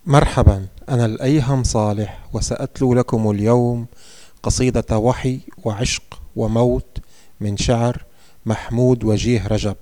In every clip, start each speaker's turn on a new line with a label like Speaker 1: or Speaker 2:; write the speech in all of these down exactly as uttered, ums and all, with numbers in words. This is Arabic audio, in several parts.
Speaker 1: مرحبا، أنا الأيهم صالح، وسأتلو لكم اليوم قصيدة وحي وعشق وموت من شعر محمود وجيه رجب.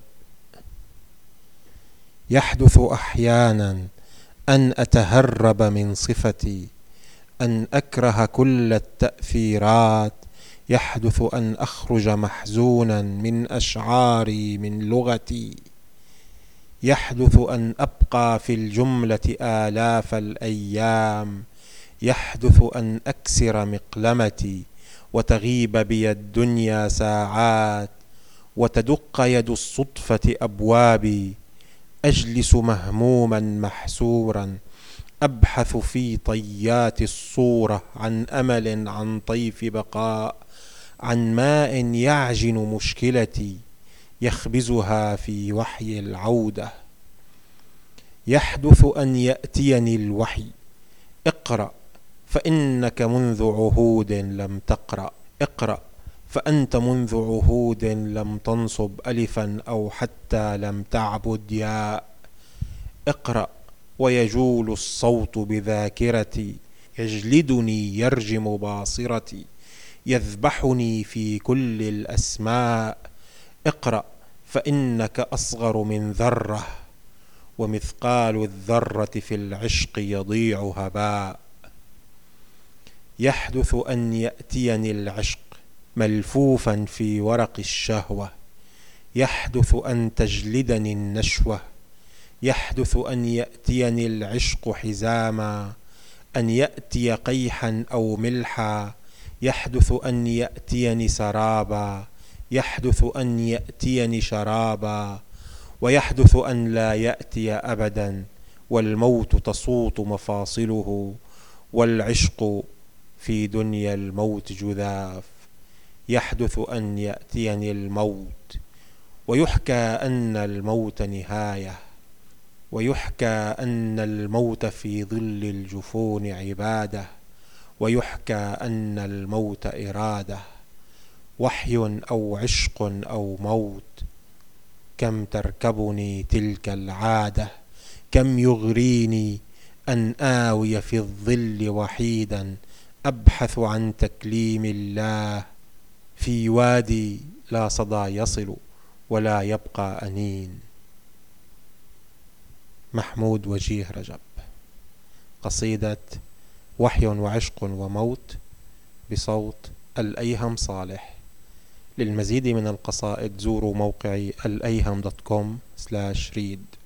Speaker 1: يحدث أحيانا أن أتهرب من صفتي، أن أكره كل التأثيرات، يحدث أن أخرج محزونا من أشعاري من لغتي، يحدث أن أبقى في الجملة آلاف الأيام، يحدث أن أكسر مقلمتي وتغيب بي الدنيا ساعات، وتدق يد الصدفة أبوابي، أجلس مهموما محسورا أبحث في طيات الصورة عن أمل، عن طيف بقاء، عن ماء يعجن مشكلتي يخبزها في وحي العودة. يحدث أن يأتيني الوحي: اقرأ فإنك منذ عهود لم تقرأ، اقرأ فأنت منذ عهود لم تنصب ألفا أو حتى لم تعبد ياء، اقرأ ويجول الصوت بذاكرتي، يجلدني يرجم باصرتي، يذبحني في كل الأسماء، اقرأ فإنك أصغر من ذرة، ومثقال الذرة في العشق يضيع هباء. يحدث أن يأتيني العشق ملفوفا في ورق الشهوة، يحدث أن تجلدني النشوة، يحدث أن يأتيني العشق حزاما، أن يأتي قيحا أو ملحا، يحدث أن يأتيني سرابا، يحدث أن يأتيني شرابا، ويحدث أن لا يأتي أبدا، والموت تصوت مفاصله، والعشق في دنيا الموت جذاف. يحدث أن يأتيني الموت ويحكى أن الموت نهاية، ويحكى أن الموت في ظل الجفون عبادة، ويحكى أن الموت إرادة. وحي أو عشق أو موت، كم تركبني تلك العادة، كم يغريني أن آوي في الظل وحيدا أبحث عن تكليم الله، في وادي لا صدى يصل ولا يبقى أنين. محمود وجيه رجب، قصيدة وحي وعشق وموت بصوت الأيهم صالح. للمزيد من القصائد زوروا موقعي الأيهم دوت كوم سلاش ريد.